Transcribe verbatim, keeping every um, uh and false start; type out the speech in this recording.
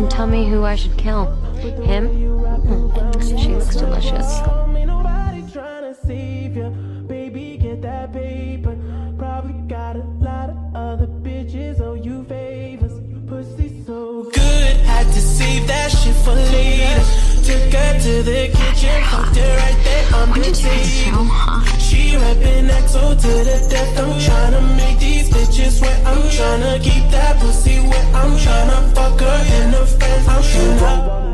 Tell me who I should kill. Him? Mm, she looks delicious. Baby, get that paper. Probably got a lot of other bitches owe you favors. Pussy so good, had to save that shit for later. Took her to the kitchen, fucked her right there on the table. She rapping X O to the death. I'm tryna make these bitches wet. I'm tryna keep that pussy wet. I'm tryna fuck her in the face. I'm tryna